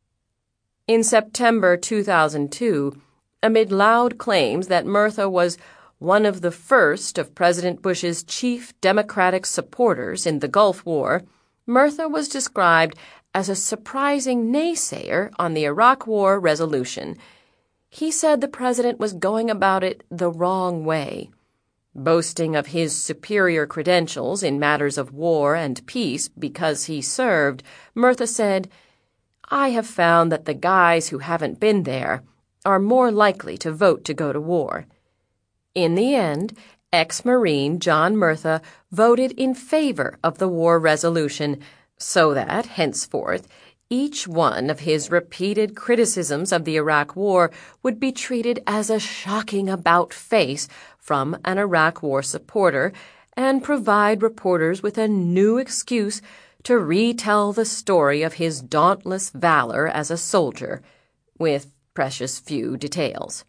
In September 2002, amid loud claims that Murtha was one of the first of President Bush's chief Democratic supporters in the Gulf War, Murtha was described as a surprising naysayer on the Iraq War resolution. He said the president was going about it the wrong way. Boasting of his superior credentials in matters of war and peace because he served, Murtha said, "I have found that the guys who haven't been there are more likely to vote to go to war." In the end, ex-Marine John Murtha voted in favor of the war resolution so that, henceforth, each one of his repeated criticisms of the Iraq War would be treated as a shocking about-face from an Iraq War supporter and provide reporters with a new excuse to retell the story of his dauntless valor as a soldier, with precious few details.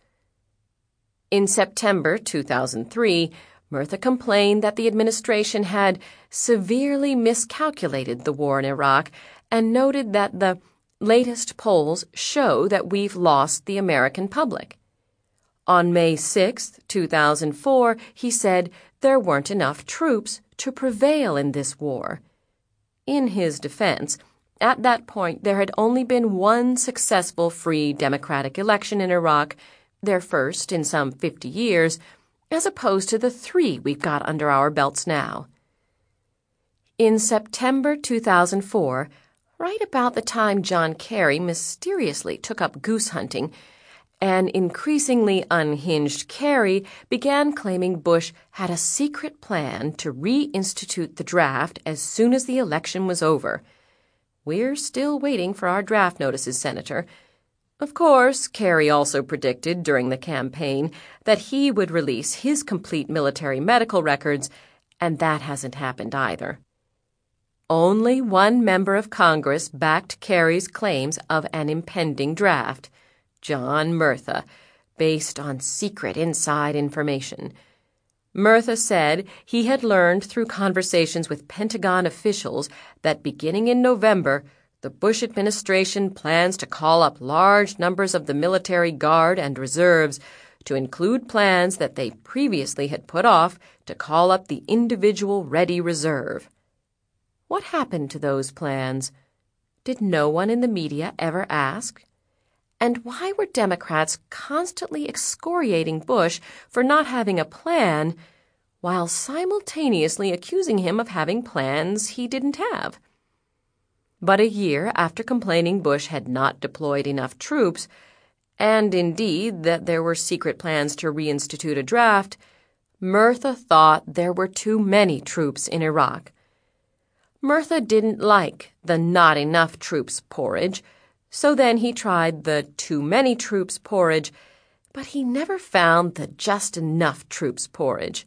In September 2003, Murtha complained that the administration had severely miscalculated the war in Iraq and noted that the latest polls show that we've lost the American public. On May 6, 2004, he said there weren't enough troops to prevail in this war. In his defense, at that point there had only been one successful free democratic election in Iraq, their first in some 50 years, as opposed to the 3 we've got under our belts now. In September 2004, right about the time John Kerry mysteriously took up goose hunting, an increasingly unhinged Kerry began claiming Bush had a secret plan to reinstitute the draft as soon as the election was over. We're still waiting for our draft notices, Senator. Of course, Kerry also predicted during the campaign that he would release his complete military medical records, and that hasn't happened either. Only one member of Congress backed Kerry's claims of an impending draft, John Murtha, based on secret inside information. Murtha said he had learned through conversations with Pentagon officials that beginning in November, the Bush administration plans to call up large numbers of the military guard and reserves to include plans that they previously had put off to call up the individual ready reserve. What happened to those plans? Did no one in the media ever ask? And why were Democrats constantly excoriating Bush for not having a plan, while simultaneously accusing him of having plans he didn't have? But a year after complaining Bush had not deployed enough troops, and indeed that there were secret plans to reinstitute a draft, Murtha thought there were too many troops in Iraq. Murtha didn't like the not enough troops porridge, so then he tried the too many troops porridge, but he never found the just enough troops porridge.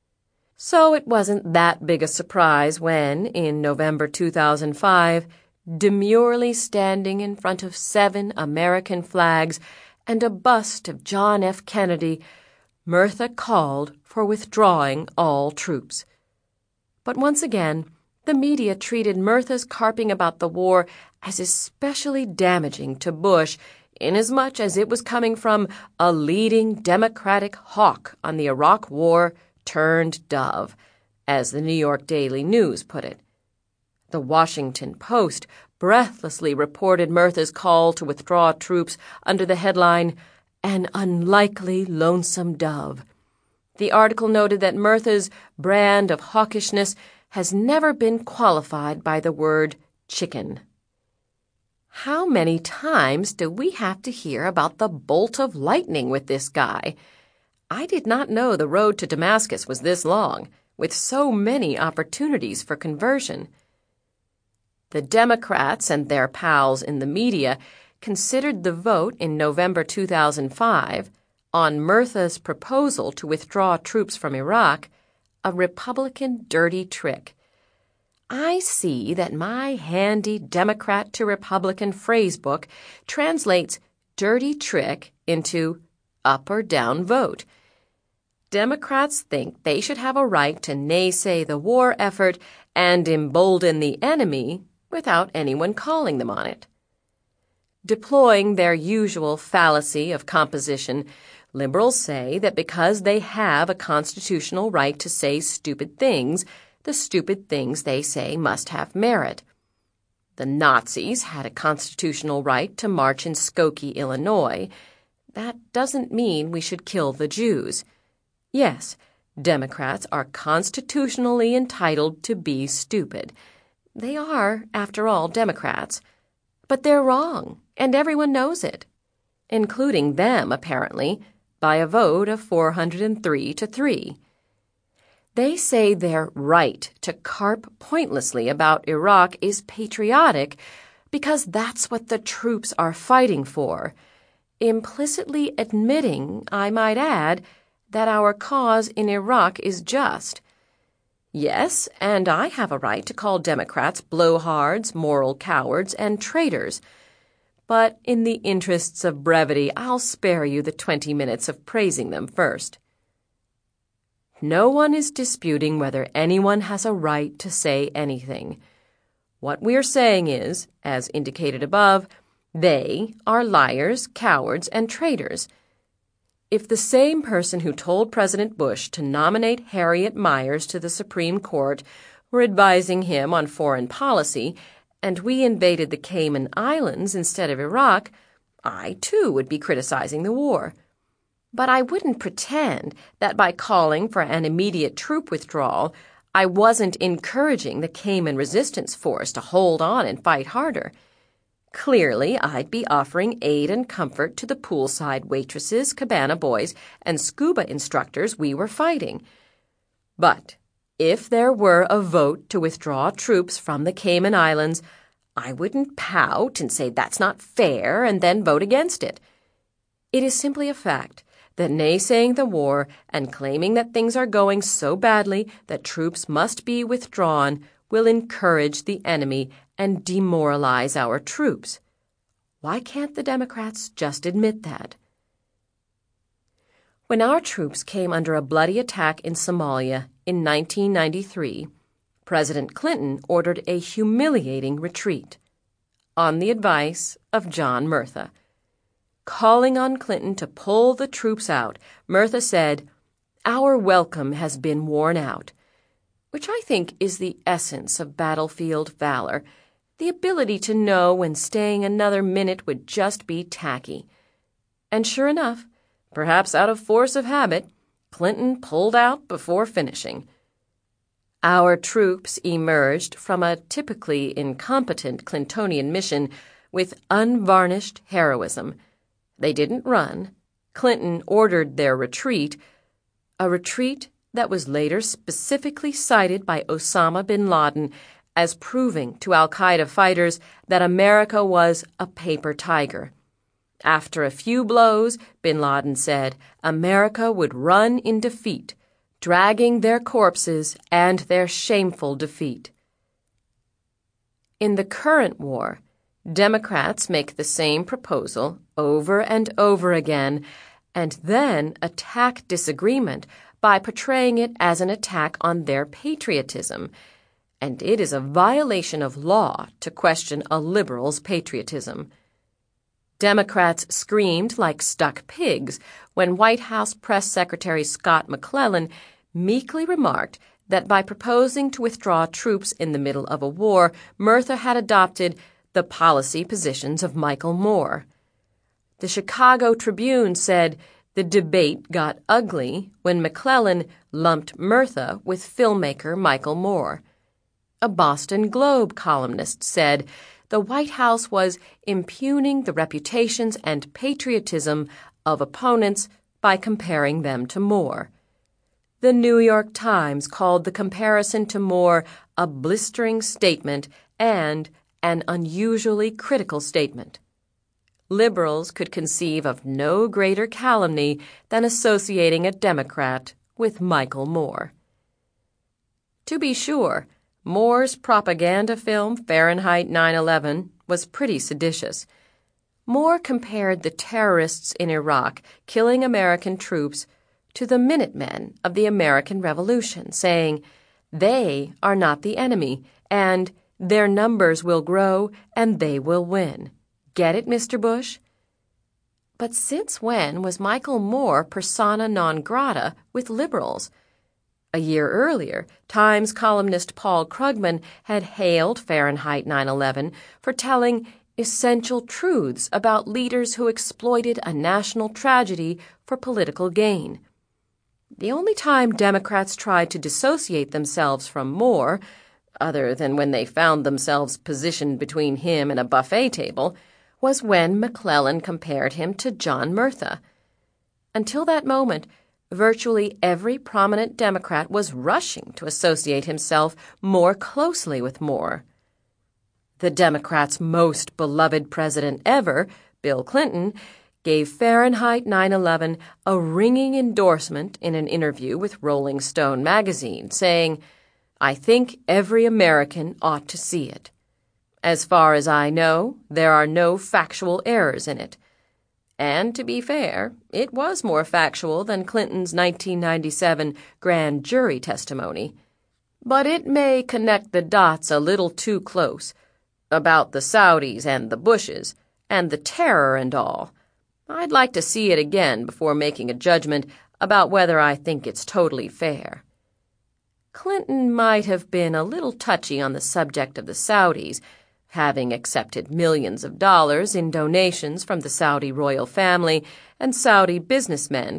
So it wasn't that big a surprise when, in November 2005, demurely standing in front of 7 American flags and a bust of John F. Kennedy, Murtha called for withdrawing all troops. But once again, the media treated Murtha's carping about the war as especially damaging to Bush, inasmuch as it was coming from a leading Democratic hawk on the Iraq War turned dove, as the New York Daily News put it. The Washington Post breathlessly reported Murtha's call to withdraw troops under the headline, "An Unlikely Lonesome Dove." The article noted that Murtha's brand of hawkishness has never been qualified by the word chicken. How many times do we have to hear about the bolt of lightning with this guy? I did not know the road to Damascus was this long, with so many opportunities for conversion. The Democrats and their pals in the media considered the vote in November 2005 on Murtha's proposal to withdraw troops from Iraq a Republican dirty trick. I see that my handy Democrat to Republican phrasebook translates dirty trick into up or down vote. Democrats think they should have a right to naysay the war effort and embolden the enemy without anyone calling them on it. Deploying their usual fallacy of composition, liberals say that because they have a constitutional right to say stupid things, the stupid things they say must have merit. The Nazis had a constitutional right to march in Skokie, Illinois. That doesn't mean we should kill the Jews. Yes, Democrats are constitutionally entitled to be stupid. They are, after all, Democrats. But they're wrong, and everyone knows it, including them, apparently, by a vote of 403-3. They say their right to carp pointlessly about Iraq is patriotic because that's what the troops are fighting for, implicitly admitting, I might add, that our cause in Iraq is just. Yes, and I have a right to call Democrats blowhards, moral cowards, and traitors. But in the interests of brevity, I'll spare you the 20 minutes of praising them first. No one is disputing whether anyone has a right to say anything. What we're saying is, as indicated above, they are liars, cowards, and traitors. If the same person who told President Bush to nominate Harriet Miers to the Supreme Court were advising him on foreign policy, and we invaded the Cayman Islands instead of Iraq, I, too, would be criticizing the war. But I wouldn't pretend that by calling for an immediate troop withdrawal, I wasn't encouraging the Cayman Resistance Force to hold on and fight harder. Clearly, I'd be offering aid and comfort to the poolside waitresses, cabana boys, and scuba instructors we were fighting. But if there were a vote to withdraw troops from the Cayman Islands, I wouldn't pout and say that's not fair and then vote against it. It is simply a fact that naysaying the war and claiming that things are going so badly that troops must be withdrawn will encourage the enemy and demoralize our troops. Why can't the Democrats just admit that? When our troops came under a bloody attack in Somalia in 1993, President Clinton ordered a humiliating retreat on the advice of John Murtha. Calling on Clinton to pull the troops out, Murtha said, "Our welcome has been worn out," which I think is the essence of battlefield valor, the ability to know when staying another minute would just be tacky. And sure enough, perhaps out of force of habit, Clinton pulled out before finishing. Our troops emerged from a typically incompetent Clintonian mission with unvarnished heroism. They didn't run. Clinton ordered their retreat, a retreat that was later specifically cited by Osama bin Laden as proving to al-Qaeda fighters that America was a paper tiger. After a few blows, bin Laden said America would run in defeat, dragging their corpses and their shameful defeat. In the current war, Democrats make the same proposal over and over again and then attack disagreement by portraying it as an attack on their patriotism. And it is a violation of law to question a liberal's patriotism. Democrats screamed like stuck pigs when White House Press Secretary Scott McClellan meekly remarked that by proposing to withdraw troops in the middle of a war, Murtha had adopted the policy positions of Michael Moore. The Chicago Tribune said the debate got ugly when McClellan lumped Murtha with filmmaker Michael Moore. A Boston Globe columnist said the White House was impugning the reputations and patriotism of opponents by comparing them to Moore. The New York Times called the comparison to Moore a blistering statement and an unusually critical statement. Liberals could conceive of no greater calumny than associating a Democrat with Michael Moore. To be sure, Moore's propaganda film Fahrenheit 9/11 was pretty seditious. Moore compared the terrorists in Iraq killing American troops to the Minutemen of the American Revolution, saying, "They are not the enemy, and their numbers will grow and they will win. Get it, Mr. Bush?" But since when was Michael Moore persona non grata with liberals? A year earlier, Times columnist Paul Krugman had hailed Fahrenheit 9/11 for telling essential truths about leaders who exploited a national tragedy for political gain. The only time Democrats tried to dissociate themselves from Moore, other than when they found themselves positioned between him and a buffet table, was when McClellan compared him to John Murtha. Until that moment, virtually every prominent Democrat was rushing to associate himself more closely with Moore. The Democrats' most beloved president ever, Bill Clinton, gave Fahrenheit 9/11 a ringing endorsement in an interview with Rolling Stone magazine, saying, "I think every American ought to see it. As far as I know, there are no factual errors in it." And to be fair, it was more factual than Clinton's 1997 grand jury testimony. But it may connect the dots a little too close about the Saudis and the Bushes and the terror and all. I'd like to see it again before making a judgment about whether I think it's totally fair. Clinton might have been a little touchy on the subject of the Saudis, having accepted millions of dollars in donations from the Saudi royal family and Saudi businessmen